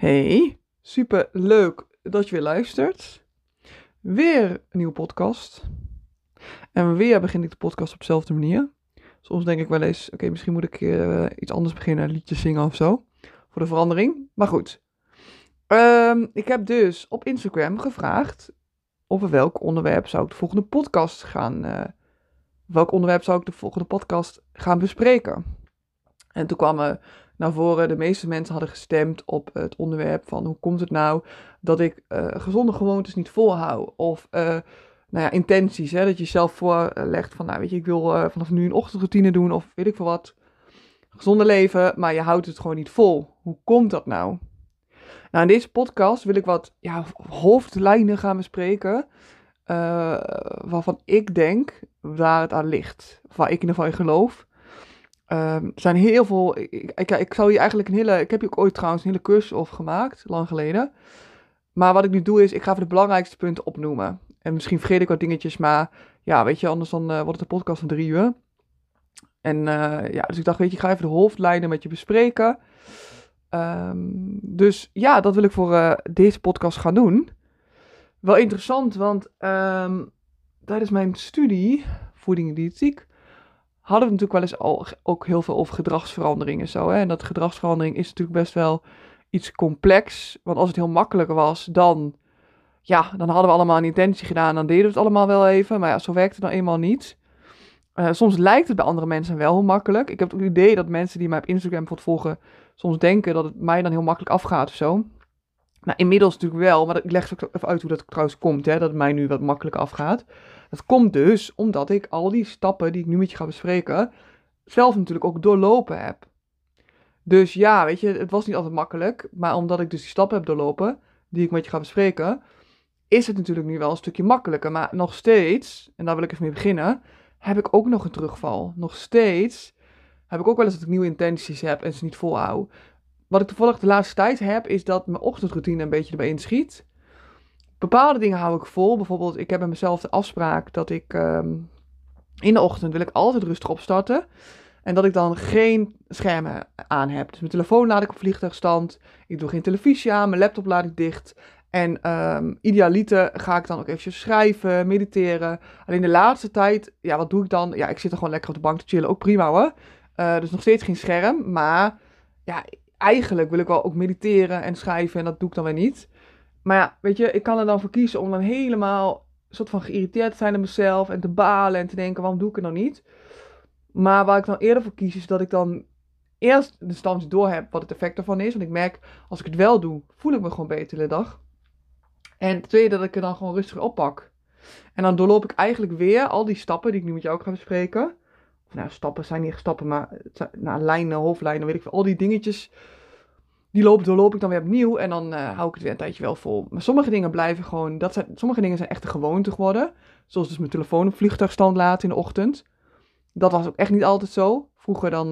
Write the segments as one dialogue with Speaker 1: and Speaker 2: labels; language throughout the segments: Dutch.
Speaker 1: Hey, super leuk dat je weer luistert. Weer een nieuwe podcast. En weer begin ik de podcast op dezelfde manier. Soms denk ik wel eens, oké, misschien moet ik iets anders beginnen, liedjes zingen of zo. Voor de verandering. Maar goed. Ik heb dus op Instagram gevraagd over welk onderwerp zou ik de volgende podcast gaan bespreken. En toen kwam naar voren, de meeste mensen hadden gestemd op het onderwerp van hoe komt het nou dat ik gezonde gewoontes niet volhoud. Of intenties, hè, dat je jezelf voorlegt van, nou weet je, ik wil vanaf nu een ochtendroutine doen of weet ik veel wat. Gezonde leven, maar je houdt het gewoon niet vol. Hoe komt dat nou? Nou, in deze podcast wil ik wat hoofdlijnen gaan bespreken, waarvan ik denk waar het aan ligt. Of waar ik in ieder geval in geloof. Er zijn heel veel. Ik zou hier eigenlijk ik heb hier ook ooit trouwens een hele cursus over gemaakt, lang geleden. Maar wat ik nu doe is, ik ga even de belangrijkste punten opnoemen. En misschien vergeet ik wat dingetjes, maar ja, weet je, anders dan wordt het een podcast van 3 uur. En dus ik dacht, weet je, ik ga even de hoofdlijnen met je bespreken. Dus ja, dat wil ik voor deze podcast gaan doen. Wel interessant, want tijdens mijn studie, voeding en diëtiek, hadden we natuurlijk wel eens ook heel veel over gedragsverandering en zo. Hè? En dat gedragsverandering is natuurlijk best wel iets complex. Want als het heel makkelijk was, dan hadden we allemaal een intentie gedaan. Dan deden we het allemaal wel even. Maar ja, zo werkt het nou eenmaal niet. Soms lijkt het bij andere mensen wel heel makkelijk. Ik heb het idee dat mensen die mij op Instagram bijvoorbeeld volgen, soms denken dat het mij dan heel makkelijk afgaat of zo. Nou, inmiddels natuurlijk wel, maar ik leg ook even uit hoe dat trouwens komt, hè, dat het mij nu wat makkelijker afgaat. Dat komt dus omdat ik al die stappen die ik nu met je ga bespreken, zelf natuurlijk ook doorlopen heb. Dus ja, weet je, het was niet altijd makkelijk, maar omdat ik dus die stappen heb doorlopen, die ik met je ga bespreken, is het natuurlijk nu wel een stukje makkelijker. Maar nog steeds, en daar wil ik even mee beginnen, heb ik ook nog een terugval. Nog steeds heb ik ook wel eens dat ik nieuwe intenties heb en ze niet volhoud. Wat ik toevallig de laatste tijd heb, is dat mijn ochtendroutine een beetje erbij inschiet. Bepaalde dingen hou ik vol. Bijvoorbeeld, ik heb met mezelf de afspraak dat ik in de ochtend wil ik altijd rustig opstarten. En dat ik dan geen schermen aan heb. Dus mijn telefoon laat ik op vliegtuigstand. Ik doe geen televisie aan. Mijn laptop laat ik dicht. En idealiter ga ik dan ook eventjes schrijven, mediteren. Alleen de laatste tijd, ja, wat doe ik dan? Ja, ik zit er gewoon lekker op de bank te chillen. Ook prima hoor. Dus nog steeds geen scherm. Maar ja, eigenlijk wil ik wel ook mediteren en schrijven. En dat doe ik dan weer niet. Maar ja, weet je, ik kan er dan voor kiezen om dan helemaal soort van geïrriteerd te zijn aan mezelf. En te balen en te denken, waarom doe ik het nou niet? Maar waar ik dan eerder voor kies, is dat ik dan eerst de stand door heb wat het effect ervan is. Want ik merk, als ik het wel doe, voel ik me gewoon beter de dag. En ten tweede, dat ik er dan gewoon rustig oppak. En dan doorloop ik eigenlijk weer al die stappen die ik nu met jou ook ga bespreken. Of nou, stappen zijn niet echt stappen, maar het zijn, lijnen, hoofdlijnen, weet ik veel. Al die dingetjes, doorloop ik dan weer opnieuw. En dan hou ik het weer een tijdje wel vol. Maar sommige dingen blijven gewoon, sommige dingen zijn echt een gewoonte geworden. Zoals dus mijn telefoon op vliegtuigstand laten in de ochtend. Dat was ook echt niet altijd zo. Vroeger dan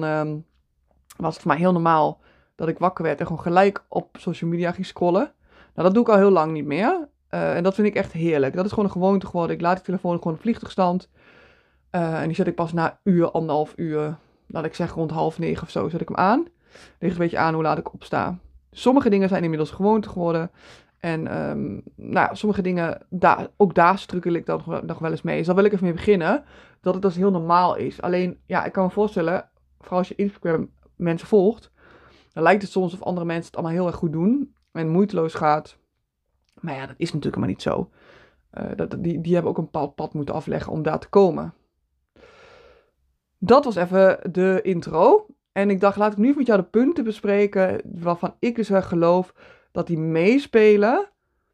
Speaker 1: was het voor mij heel normaal dat ik wakker werd en gewoon gelijk op social media ging scrollen. Nou, dat doe ik al heel lang niet meer. En dat vind ik echt heerlijk. Dat is gewoon een gewoonte geworden. Ik laat die telefoon gewoon op vliegtuigstand. En die zet ik pas na uur, 1,5 uur, laat ik zeggen rond 8:30 of zo, zet ik hem aan. Ligt een beetje aan hoe laat ik opsta. Sommige dingen zijn inmiddels gewoonte geworden. En sommige dingen, ook daar strukkel ik dan nog wel eens mee. Dus daar wil ik even mee beginnen. Dat het dus heel normaal is. Alleen, ja, ik kan me voorstellen, vooral als je Instagram mensen volgt, dan lijkt het soms of andere mensen het allemaal heel erg goed doen. En moeiteloos gaat. Maar ja, dat is natuurlijk helemaal niet zo. Die hebben ook een bepaald pad moeten afleggen om daar te komen. Dat was even de intro. En ik dacht, laat ik nu met jou de punten bespreken waarvan ik dus wel geloof dat die meespelen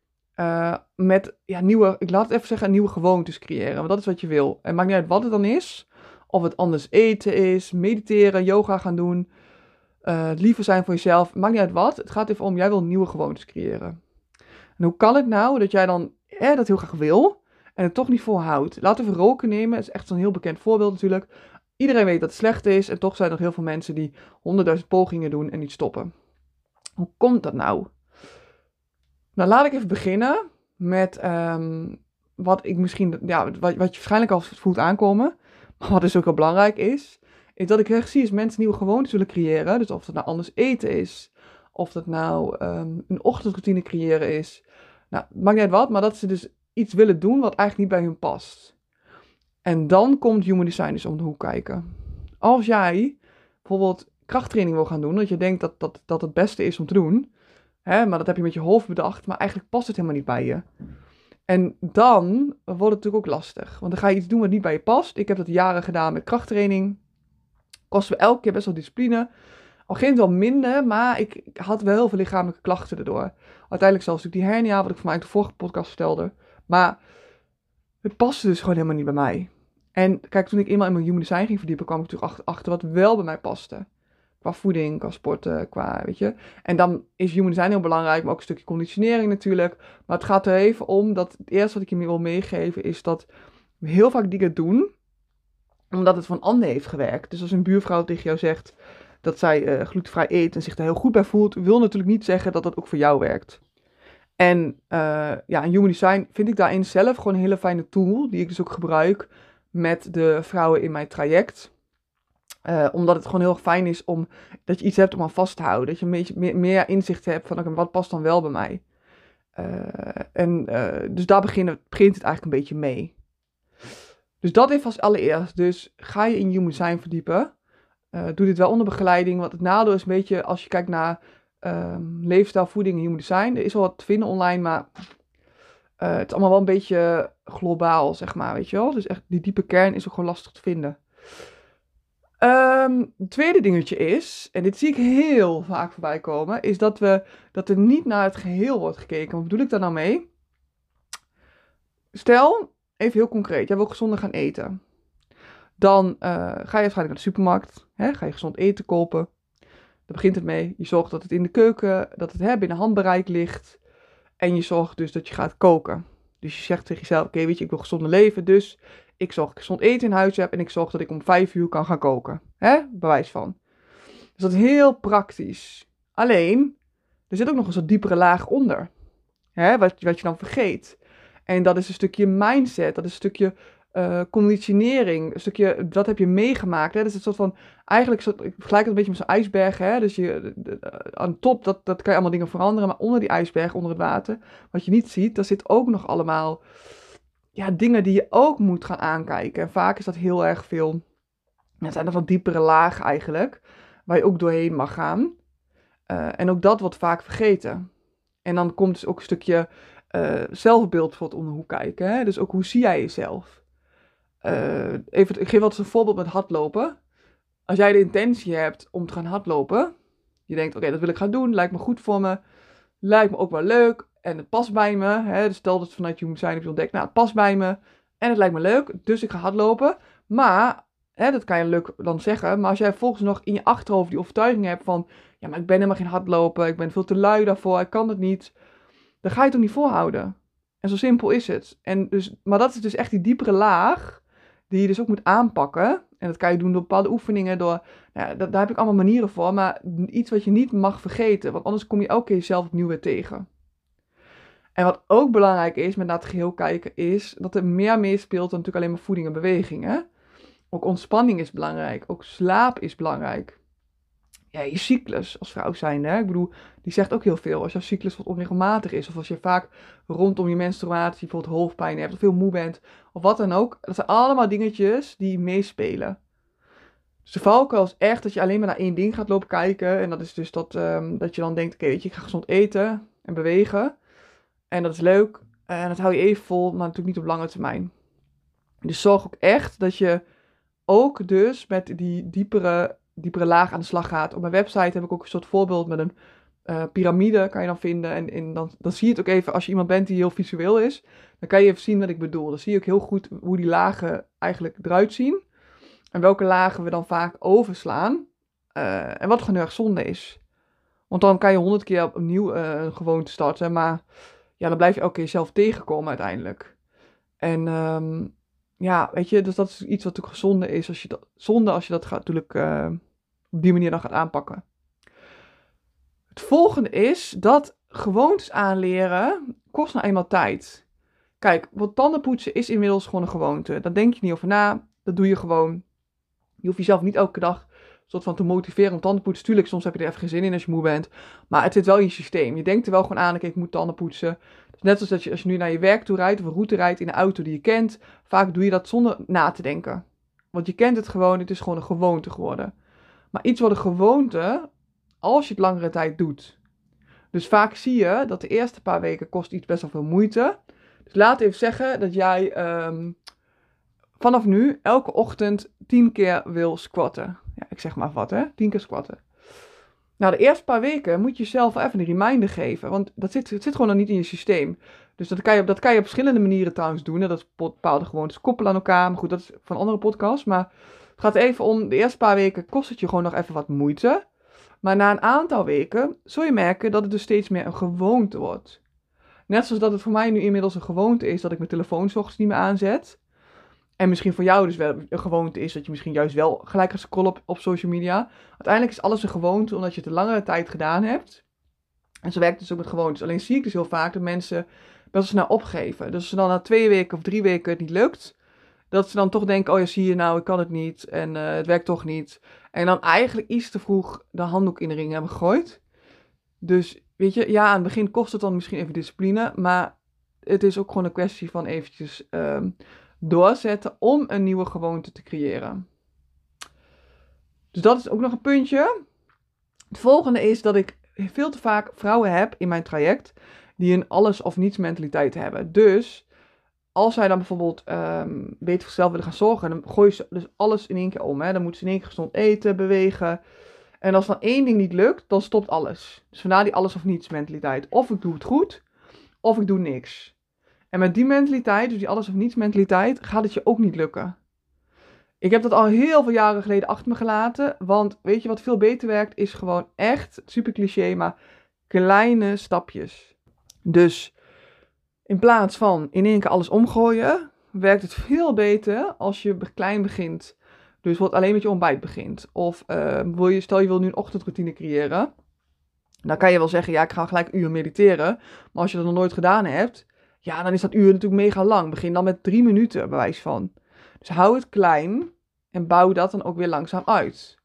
Speaker 1: met ik laat het even zeggen, nieuwe gewoontes creëren. Want dat is wat je wil. En maakt niet uit wat het dan is. Of het anders eten is, mediteren, yoga gaan doen, liever zijn voor jezelf. Maakt niet uit wat. Het gaat even om, jij wil nieuwe gewoontes creëren. En hoe kan het nou dat jij dan dat heel graag wil en het toch niet volhoudt? Laten we roken nemen. Dat is echt zo'n heel bekend voorbeeld natuurlijk. Iedereen weet dat het slecht is en toch zijn er nog heel veel mensen die 100.000 pogingen doen en niet stoppen. Hoe komt dat nou? Nou, laat ik even beginnen met wat ik misschien, wat je waarschijnlijk al voelt aankomen, maar wat dus ook heel belangrijk is dat ik echt zie als mensen nieuwe gewoontes willen creëren. Dus of het nou anders eten is, Of dat nou een ochtendroutine creëren is. Nou, het maakt niet uit wat, maar dat ze dus iets willen doen wat eigenlijk niet bij hun past. En dan komt human design dus om de hoek kijken. Als jij bijvoorbeeld krachttraining wil gaan doen, dat je denkt dat het beste is om te doen, hè, maar dat heb je met je hoofd bedacht, maar eigenlijk past het helemaal niet bij je. En dan wordt het natuurlijk ook lastig, want dan ga je iets doen wat niet bij je past. Ik heb dat jaren gedaan met krachttraining. Kost me elke keer best wel discipline. Al ging het wel minder, maar ik had wel heel veel lichamelijke klachten erdoor. Uiteindelijk zelfs ook die hernia, wat ik voor mij uit de vorige podcast vertelde. Maar het paste dus gewoon helemaal niet bij mij. En kijk, toen ik eenmaal in mijn human design ging verdiepen, kwam ik natuurlijk achter wat wel bij mij paste. Qua voeding, qua sporten, qua, weet je. En dan is human design heel belangrijk, maar ook een stukje conditionering natuurlijk. Maar het gaat er even om dat het eerste wat ik je wil meegeven is dat we heel vaak dingen doen, omdat het van ander heeft gewerkt. Dus als een buurvrouw tegen jou zegt dat zij glutenvrij eet en zich daar heel goed bij voelt, wil natuurlijk niet zeggen dat dat ook voor jou werkt. En ja, een human design vind ik daarin zelf gewoon een hele fijne tool, die ik dus ook gebruik met de vrouwen in mijn traject. Omdat het gewoon heel erg fijn is dat je iets hebt om aan vast te houden. Dat je een beetje meer inzicht hebt van, oké, wat past dan wel bij mij? Dus daar begint het eigenlijk een beetje mee. Dus dat even als allereerst. Dus ga je in human design verdiepen. Doe dit wel onder begeleiding. Want het nadeel is een beetje, als je kijkt naar leefstijl, voeding en human design. Er is wel wat te vinden online, maar het is allemaal wel een beetje globaal, zeg maar, weet je wel. Dus echt, die diepe kern is ook gewoon lastig te vinden. Het tweede dingetje is, en dit zie ik heel vaak voorbij komen, is dat er niet naar het geheel wordt gekeken. Wat bedoel ik daar nou mee? Stel, even heel concreet, jij wil gezonder gaan eten. Dan ga je waarschijnlijk naar de supermarkt, hè, ga je gezond eten kopen. Daar begint het mee. Je zorgt dat het in de keuken, dat het binnen handbereik ligt. En je zorgt dus dat je gaat koken. Dus je zegt tegen jezelf, oké, weet je, ik wil gezonder leven, dus ik zorg dat ik gezond eten in huis heb en ik zorg dat ik om 5 uur kan gaan koken. Bewijs van. Dus dat is heel praktisch. Alleen, er zit ook nog eens een diepere laag onder. Wat je dan vergeet. En dat is een stukje mindset, dat is een stukje conditionering, een stukje, dat heb je meegemaakt. Dus het is een soort van, eigenlijk, ik vergelijk het een beetje met zo'n ijsberg. Dus aan de top, dat kan je allemaal dingen veranderen, maar onder die ijsberg, onder het water, wat je niet ziet, daar zit ook nog allemaal dingen die je ook moet gaan aankijken. En vaak is dat heel erg veel, zijn er wat diepere lagen eigenlijk, waar je ook doorheen mag gaan. En ook dat wordt vaak vergeten. En dan komt dus ook een stukje zelfbeeld bijvoorbeeld om de hoek kijken. Dus ook hoe zie jij jezelf? Ik geef wel eens een voorbeeld met hardlopen. Als jij de intentie hebt om te gaan hardlopen, je denkt, oké, dat wil ik gaan doen, lijkt me goed voor me, lijkt me ook wel leuk en het past bij me. Dus stel dat vanuit human design heb je ontdekt, nou, het past bij me en het lijkt me leuk, dus ik ga hardlopen. Maar, dat kan je leuk dan zeggen, maar als jij volgens nog in je achterhoofd die overtuiging hebt van, ja, maar ik ben helemaal geen hardloper, ik ben veel te lui daarvoor, ik kan het niet, dan ga je het toch niet volhouden. En zo simpel is het. Maar dat is dus echt die diepere laag die je dus ook moet aanpakken. En dat kan je doen door bepaalde oefeningen, daar heb ik allemaal manieren voor, maar iets wat je niet mag vergeten, want anders kom je elke keer jezelf opnieuw weer tegen. En wat ook belangrijk is, met naar het geheel kijken, is dat er meer meespeelt dan natuurlijk alleen maar voeding en beweging. Ook ontspanning is belangrijk, ook slaap is belangrijk. Ja, je cyclus als vrouw zijnde, ik bedoel, die zegt ook heel veel. Als jouw cyclus wat onregelmatig is, of als je vaak rondom je menstruatie bijvoorbeeld hoofdpijn hebt, of veel moe bent, of wat dan ook. Dat zijn allemaal dingetjes die meespelen. Dus de valkuil is echt dat je alleen maar naar één ding gaat lopen kijken. En dat is dus dat je dan denkt, oké, weet je, ik ga gezond eten en bewegen. En dat is leuk. En dat hou je even vol, maar natuurlijk niet op lange termijn. Dus zorg ook echt dat je ook dus met die diepere laag aan de slag gaat. Op mijn website heb ik ook een soort voorbeeld met een piramide, kan je dan vinden. En dan zie je het ook even, als je iemand bent die heel visueel is, dan kan je even zien wat ik bedoel. Dan zie je ook heel goed hoe die lagen eigenlijk eruit zien. En welke lagen we dan vaak overslaan. En wat gewoon heel erg zonde is. Want dan kan je 100 keer opnieuw een gewoonte starten. Maar ja, dan blijf je elke keer jezelf tegenkomen uiteindelijk. En weet je, dus dat is iets wat natuurlijk gezonde is. Als je dat gaat, natuurlijk op die manier dan gaat aanpakken. Het volgende is dat gewoontes aanleren kost nou eenmaal tijd. Kijk, wat tandenpoetsen is inmiddels gewoon een gewoonte. Daar denk je niet over na. Dat doe je gewoon. Je hoeft jezelf niet elke dag soort van te motiveren om tanden te poetsen. Tuurlijk, soms heb je er even geen zin in als je moe bent. Maar het zit wel in je systeem. Je denkt er wel gewoon aan, ik moet tanden poetsen. Dus net zoals dat je, als je nu naar je werk toe rijdt of een route rijdt in een auto die je kent. Vaak doe je dat zonder na te denken. Want je kent het gewoon, het is gewoon een gewoonte geworden. Maar iets wordt een gewoonte als je het langere tijd doet. Dus vaak zie je dat de eerste paar weken kost iets best wel veel moeite. Dus laat even zeggen dat jij vanaf nu elke ochtend 10 keer wil squatten. Ja, ik zeg maar wat, hè? 10 keer squatten. Nou, de eerste paar weken moet je jezelf wel even een reminder geven. Want het zit gewoon nog niet in je systeem. Dus dat kan je op verschillende manieren trouwens doen. Hè? Dat is bepaalde gewoontes koppelen aan elkaar. Maar goed, dat is van een andere podcast. Maar het gaat even om, de eerste paar weken kost het je gewoon nog even wat moeite. Maar na een aantal weken zul je merken dat het dus steeds meer een gewoonte wordt. Net zoals dat het voor mij nu inmiddels een gewoonte is dat ik mijn telefoon 's ochtends niet meer aanzet. En misschien voor jou dus wel een gewoonte is dat je misschien juist wel gelijk gaat scrollen op social media. Uiteindelijk is alles een gewoonte omdat je het een langere tijd gedaan hebt. En zo werkt het dus ook met gewoontes. Alleen zie ik dus heel vaak dat mensen best wel snel opgeven. Dus als ze dan na 2 weken of 3 weken het niet lukt, dat ze dan toch denken, oh ja, zie je nou, ik kan het niet en het werkt toch niet. En dan eigenlijk iets te vroeg de handdoek in de ring hebben gegooid. Dus weet je, ja, aan het begin kost het dan misschien even discipline, maar het is ook gewoon een kwestie van eventjes doorzetten om een nieuwe gewoonte te creëren. Dus dat is ook nog een puntje. Het volgende is dat ik veel te vaak vrouwen heb in mijn traject die een alles of niets mentaliteit hebben. Dus als zij dan bijvoorbeeld beter voor zichzelf willen gaan zorgen, dan gooi je ze dus alles in één keer om. Hè? Dan moeten ze in één keer gezond eten, bewegen. En als dan één ding niet lukt, dan stopt alles. Dus vandaar die alles of niets mentaliteit. Of ik doe het goed, of ik doe niks. En met die mentaliteit, dus die alles of niets mentaliteit, gaat het je ook niet lukken. Ik heb dat al heel veel jaren geleden achter me gelaten. Want weet je wat veel beter werkt, is gewoon echt, super cliché, maar kleine stapjes. Dus in plaats van in één keer alles omgooien, werkt het veel beter als je klein begint. Dus wat alleen met je ontbijt begint. Of stel je wil nu een ochtendroutine creëren. Dan kan je wel zeggen, ja, ik ga gelijk een uur mediteren. Maar als je dat nog nooit gedaan hebt, ja, dan is dat uur natuurlijk mega lang. Begin dan met 3 minuten, bewijs van. Dus hou het klein en bouw dat dan ook weer langzaam uit.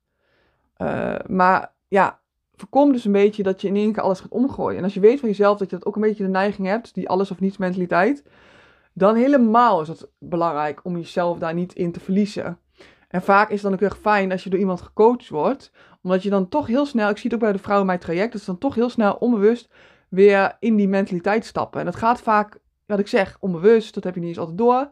Speaker 1: Maar ja, voorkom dus een beetje dat je in één keer alles gaat omgooien. En als je weet van jezelf dat je dat ook een beetje de neiging hebt, die alles of niets mentaliteit, dan helemaal is het belangrijk om jezelf daar niet in te verliezen. En vaak is het dan ook echt fijn als je door iemand gecoacht wordt, omdat je dan toch heel snel, ik zie het ook bij de vrouwen in mijn traject, dat ze dan toch heel snel onbewust weer in die mentaliteit stappen. En dat gaat vaak, wat ik zeg, onbewust, dat heb je niet eens altijd door.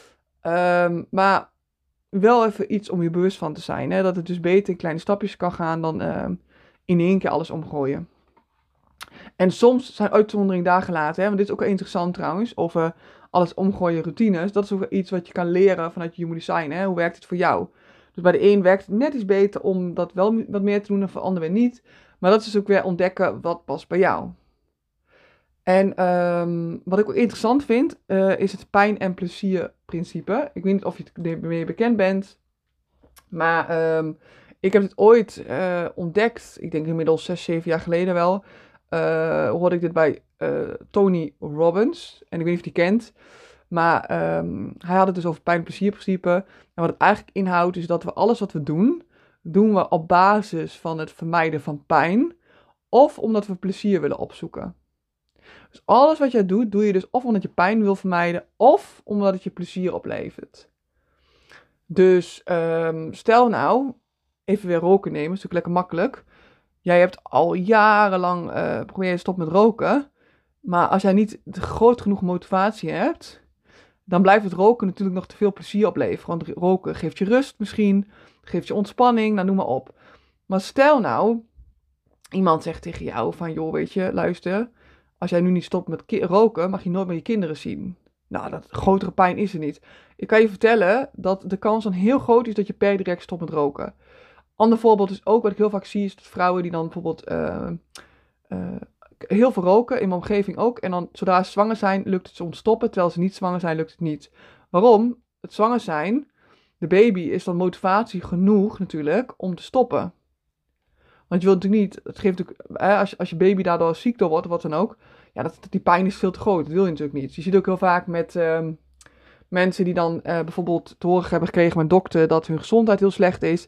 Speaker 1: Maar wel even iets om je bewust van te zijn. Hè? Dat het dus beter in kleine stapjes kan gaan dan in één keer alles omgooien. En soms zijn uitzonderingen daar gelaten. Hè? Want dit is ook interessant trouwens. Over alles omgooien routines. Dat is ook iets wat je kan leren vanuit je human design. Hè? Hoe werkt het voor jou? Dus bij de een werkt het net iets beter om dat wel wat meer te doen en voor de ander weer niet. Maar dat is dus ook weer ontdekken wat past bij jou. En wat ik ook interessant vind, is het pijn- en plezierprincipe. Ik weet niet of je ermee bekend bent, maar ik heb het ooit ontdekt, ik denk inmiddels 6, 7 jaar geleden wel, hoorde ik dit bij Tony Robbins. En ik weet niet of je die kent, maar hij had het dus over pijn- en plezierprincipe. En wat het eigenlijk inhoudt is dat we alles wat we doen, doen we op basis van het vermijden van pijn of omdat we plezier willen opzoeken. Dus alles wat jij doet, doe je dus of omdat je pijn wil vermijden, of omdat het je plezier oplevert. Dus stel nou, even weer roken nemen, is natuurlijk lekker makkelijk. Jij hebt al jarenlang probeer je te stoppen met roken. Maar als jij niet groot genoeg motivatie hebt, dan blijft het roken natuurlijk nog te veel plezier opleveren. Want roken geeft je rust misschien, geeft je ontspanning, nou noem maar op. Maar stel nou, iemand zegt tegen jou van, joh, weet je, luister, als jij nu niet stopt met roken, mag je nooit meer je kinderen zien. Nou, dat grotere pijn is er niet. Ik kan je vertellen dat de kans dan heel groot is dat je per direct stopt met roken. Ander voorbeeld is ook, wat ik heel vaak zie, is dat vrouwen die dan bijvoorbeeld heel veel roken, in mijn omgeving ook. En dan, zodra ze zwanger zijn, lukt het ze om te stoppen. Terwijl ze niet zwanger zijn, lukt het niet. Waarom? Het zwanger zijn, de baby is dan motivatie genoeg natuurlijk om te stoppen. Want je wilt natuurlijk niet, het geeft natuurlijk, als je baby daardoor ziek door wordt, of wat dan ook, ja, die pijn is veel te groot. Dat wil je natuurlijk niet. Dus je ziet ook heel vaak met mensen die dan bijvoorbeeld te horen hebben gekregen met een dokter dat hun gezondheid heel slecht is.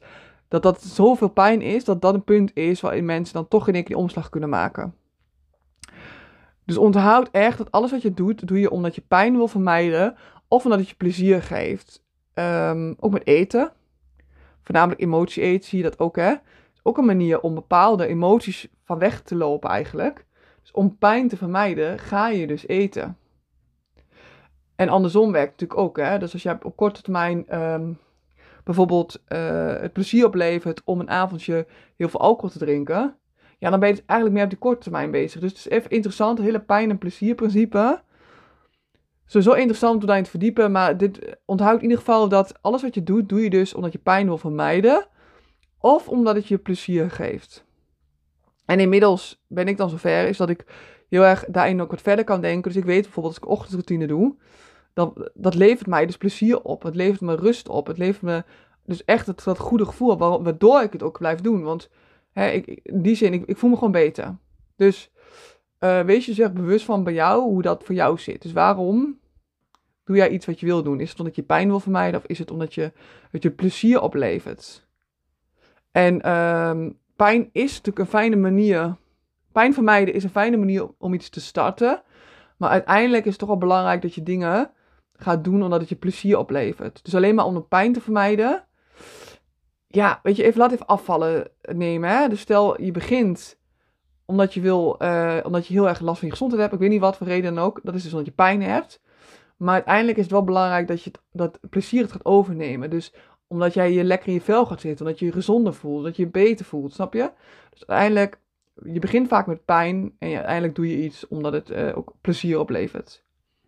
Speaker 1: dat zoveel pijn is, dat dat een punt is waarin mensen dan toch in één keer die omslag kunnen maken. Dus onthoud echt dat alles wat je doet, doe je omdat je pijn wil vermijden of omdat het je plezier geeft. Ook met eten, voornamelijk emotie eten, zie je dat ook, hè? Ook een manier om bepaalde emoties van weg te lopen eigenlijk. Dus om pijn te vermijden, ga je dus eten. En andersom werkt het natuurlijk ook, hè? Dus als je op korte termijn bijvoorbeeld het plezier oplevert om een avondje heel veel alcohol te drinken, ja, dan ben je dus eigenlijk meer op die korte termijn bezig. Dus het is even interessant, het hele pijn- en plezierprincipe. Sowieso interessant om daarin te verdiepen, maar dit onthoudt in ieder geval dat alles wat je doet, doe je dus omdat je pijn wil vermijden of omdat het je plezier geeft. En inmiddels ben ik dan zover is dat ik heel erg daarin ook wat verder kan denken. Dus ik weet bijvoorbeeld als ik ochtendroutine doe, dat levert mij dus plezier op. Het levert me rust op. Het levert me dus echt dat goede gevoel op, waardoor ik het ook blijf doen. Want in die zin, ik voel me gewoon beter. Dus wees je zich bewust van bij jou hoe dat voor jou zit. Dus waarom doe jij iets wat je wil doen? Is het omdat je pijn wil vermijden of is het omdat het je plezier oplevert? En pijn is natuurlijk een fijne manier. Pijn vermijden is een fijne manier om iets te starten. Maar uiteindelijk is het toch wel belangrijk dat je dingen gaat doen omdat het je plezier oplevert. Dus alleen maar om de pijn te vermijden. Ja, weet je, laat even afvallen nemen. Hè? Dus stel je begint omdat je heel erg last van je gezondheid hebt. Ik weet niet wat voor reden dan ook. Dat is dus omdat je pijn hebt. Maar uiteindelijk is het wel belangrijk dat plezier het gaat overnemen. Dus omdat jij je lekker in je vel gaat zitten. Omdat je je gezonder voelt. Dat je je beter voelt. Snap je? Dus uiteindelijk, je begint vaak met pijn. En uiteindelijk doe je iets omdat het ook plezier oplevert.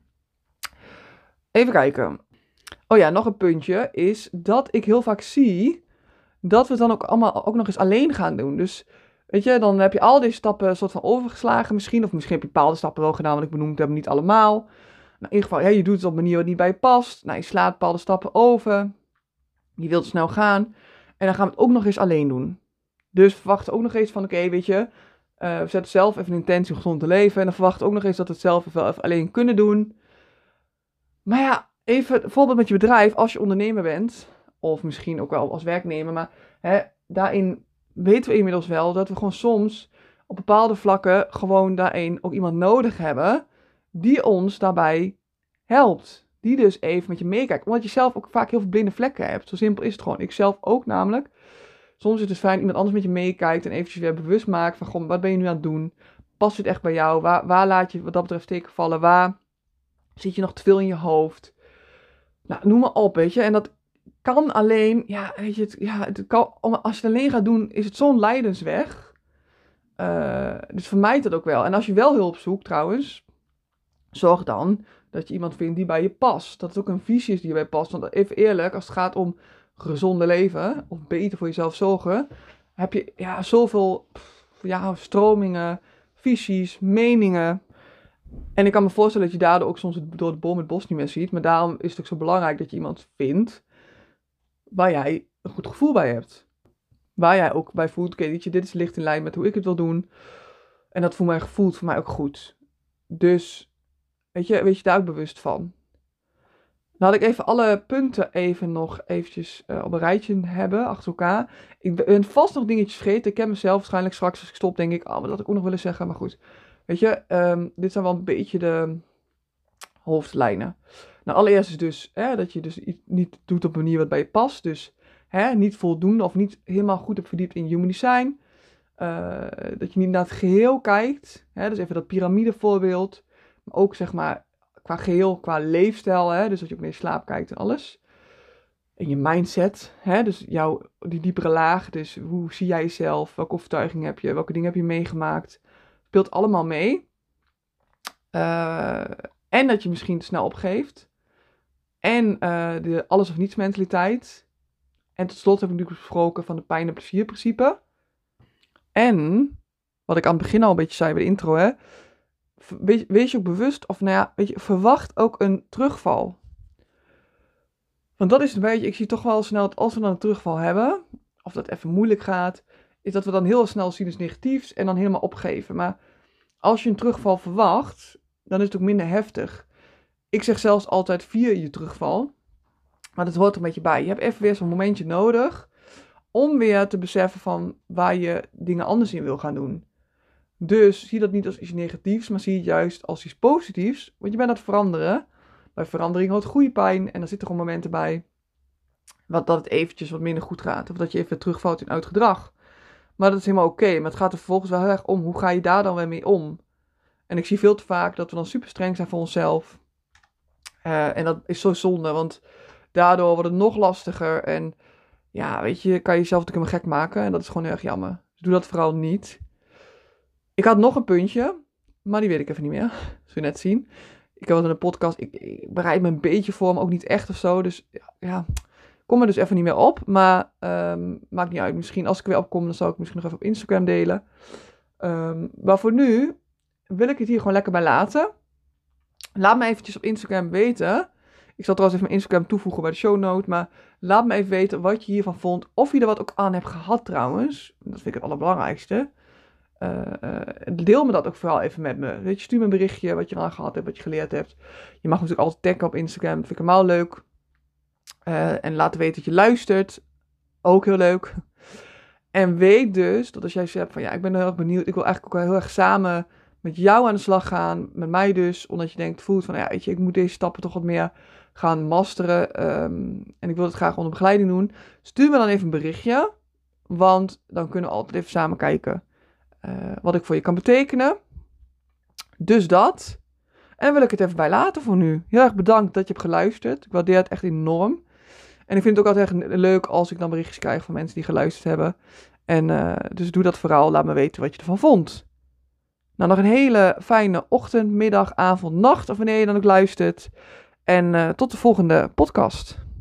Speaker 1: Even kijken. Oh ja, nog een puntje is dat ik heel vaak zie dat we het dan ook allemaal ook nog eens alleen gaan doen. Dus weet je, dan heb je al deze stappen soort van overgeslagen misschien. Of misschien heb je bepaalde stappen wel gedaan, want ik benoemd heb niet allemaal. Nou, in ieder geval, je doet het op een manier wat niet bij je past. Nou, je slaat bepaalde stappen over. Je wilt snel gaan. En dan gaan we het ook nog eens alleen doen. Dus verwacht ook nog eens van, oké, weet je, we zetten zelf even een intentie om gezond te leven. En dan verwacht ook nog eens dat we het zelf even alleen kunnen doen. Maar ja, even bijvoorbeeld met je bedrijf, als je ondernemer bent, of misschien ook wel als werknemer, maar daarin weten we inmiddels wel dat we gewoon soms op bepaalde vlakken gewoon daarin ook iemand nodig hebben die ons daarbij helpt. Die dus even met je meekijkt. Omdat je zelf ook vaak heel veel blinde vlekken hebt. Zo simpel is het gewoon. Ik zelf ook namelijk. Soms is het dus fijn dat iemand anders met je meekijkt en eventjes weer bewust maakt van, goh, wat ben je nu aan het doen? Past het echt bij jou? Waar laat je wat dat betreft tegenvallen? Waar zit je nog te veel in je hoofd? Nou, noem maar op, weet je. En dat kan alleen, ja, weet je, het kan, als je het alleen gaat doen, is het zo'n lijdensweg. Dus vermijd dat ook wel. En als je wel hulp zoekt, trouwens, zorg dan dat je iemand vindt die bij je past. Dat het ook een visie is die bij past. Want even eerlijk, als het gaat om gezonde leven, of beter voor jezelf zorgen, heb je zoveel stromingen, visies, meningen. En ik kan me voorstellen dat je daardoor ook soms door de boom het bos niet meer ziet. Maar daarom is het ook zo belangrijk dat je iemand vindt waar jij een goed gevoel bij hebt. Waar jij ook bij voelt, oké, dit ligt in lijn met hoe ik het wil doen. En dat voelt voor mij ook goed. Dus, weet je daar ook bewust van. Dan had ik even alle punten nog eventjes op een rijtje hebben, achter elkaar. Ik ben vast nog dingetjes vergeten. Ik ken mezelf waarschijnlijk straks als ik stop, denk ik, wat had ik ook nog willen zeggen, maar goed. Weet je, dit zijn wel een beetje de hoofdlijnen. Nou, allereerst is dus dat je dus niet doet op een manier wat bij je past. Dus niet voldoende of niet helemaal goed hebt verdiept in human design. Dat je niet naar het geheel kijkt. Dus even dat piramidevoorbeeld. Maar ook zeg maar qua geheel, qua leefstijl. Dus dat je ook naar je slaap kijkt en alles. En je mindset. Dus die diepere laag. Dus hoe zie jij jezelf? Welke overtuigingen heb je? Welke dingen heb je meegemaakt? Speelt allemaal mee. En dat je misschien te snel opgeeft. En de alles of niets mentaliteit. En tot slot heb ik natuurlijk besproken van de pijn- en plezierprincipe. En, wat ik aan het begin al een beetje zei bij de intro, wees je ook bewust, of verwacht ook een terugval. Want dat is een beetje, ik zie toch wel snel dat als we dan een terugval hebben, of dat even moeilijk gaat, is dat we dan heel snel zien als negatiefs en dan helemaal opgeven. Maar als je een terugval verwacht, dan is het ook minder heftig. Ik zeg zelfs altijd vier je terugval. Maar dat hoort er een beetje bij. Je hebt even weer zo'n momentje nodig om weer te beseffen van waar je dingen anders in wil gaan doen. Dus zie dat niet als iets negatiefs, maar zie het juist als iets positiefs. Want je bent aan het veranderen. Bij verandering hoort groeipijn en er zitten gewoon momenten bij dat het eventjes wat minder goed gaat. Of dat je even terugvalt in oud gedrag. Maar dat is helemaal oké. Maar het gaat er vervolgens wel heel erg om, hoe ga je daar dan weer mee om? En ik zie veel te vaak dat we dan super streng zijn voor onszelf. En dat is zo zonde, want daardoor wordt het nog lastiger. En ja, weet je, kan je jezelf natuurlijk helemaal gek maken. En dat is gewoon heel erg jammer. Dus doe dat vooral niet. Ik had nog een puntje, maar die weet ik even niet meer. Zul je net zien. Ik heb wat in een podcast, ik bereid me een beetje voor, maar ook niet echt of zo. Dus ja, kom er dus even niet meer op. Maar maakt niet uit. Misschien als ik er weer opkom, dan zal ik misschien nog even op Instagram delen. Maar voor nu wil ik het hier gewoon lekker bij laten. Laat me eventjes op Instagram weten. Ik zal trouwens even mijn Instagram toevoegen bij de show note. Maar laat me even weten wat je hiervan vond. Of je er wat ook aan hebt gehad trouwens. Dat vind ik het allerbelangrijkste. Deel me dat ook vooral even met me. Weet je, stuur me een berichtje wat je eraan gehad hebt, wat je geleerd hebt. Je mag natuurlijk altijd taggen op Instagram. Dat vind ik helemaal leuk. En laten weten dat je luistert. Ook heel leuk. En weet dus dat als jij zegt van ja, ik ben heel erg benieuwd. Ik wil eigenlijk ook wel heel erg samen met jou aan de slag gaan. Met mij dus. Omdat je voelt van ja, weet je, ik moet deze stappen toch wat meer gaan masteren. En ik wil het graag onder begeleiding doen. Stuur me dan even een berichtje. Want dan kunnen we altijd even samen kijken wat ik voor je kan betekenen. Dus dat. En dan wil ik het even bij laten voor nu. Heel erg bedankt dat je hebt geluisterd. Ik waardeer het echt enorm. En ik vind het ook altijd echt leuk als ik dan berichtjes krijg van mensen die geluisterd hebben. En dus doe dat vooral. Laat me weten wat je ervan vond. Nou, nog een hele fijne ochtend, middag, avond, nacht. Of wanneer je dan ook luistert. En tot de volgende podcast.